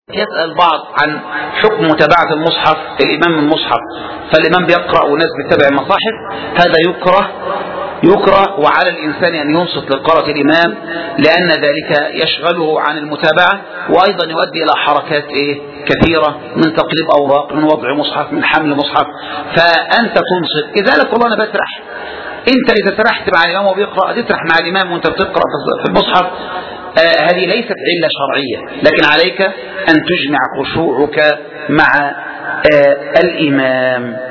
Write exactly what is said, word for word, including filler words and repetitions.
يسأل بعض عن حكم متابعة المصحف، الإمام المصحف، فالإمام بيقرأ والناس بتتابع المصاحف، هذا يكره يكره وعلى الإنسان أن ينصت لقراءة الإمام، لأن ذلك يشغله عن المتابعة، وأيضا يؤدي إلى حركات إيه كثيرة من تقليب أوراق، من وضع مصحف، من حمل مصحف، فأنت تنصت. كذلك والله أنا بسرح، أنت إذا سرحت مع الإمام وبيقرأ تسرح مع الإمام وأنت بتقرأ في المصحف، آه هذه ليست علة شرعية، لكن عليك أن تجمع خشوعك مع آه الإمام.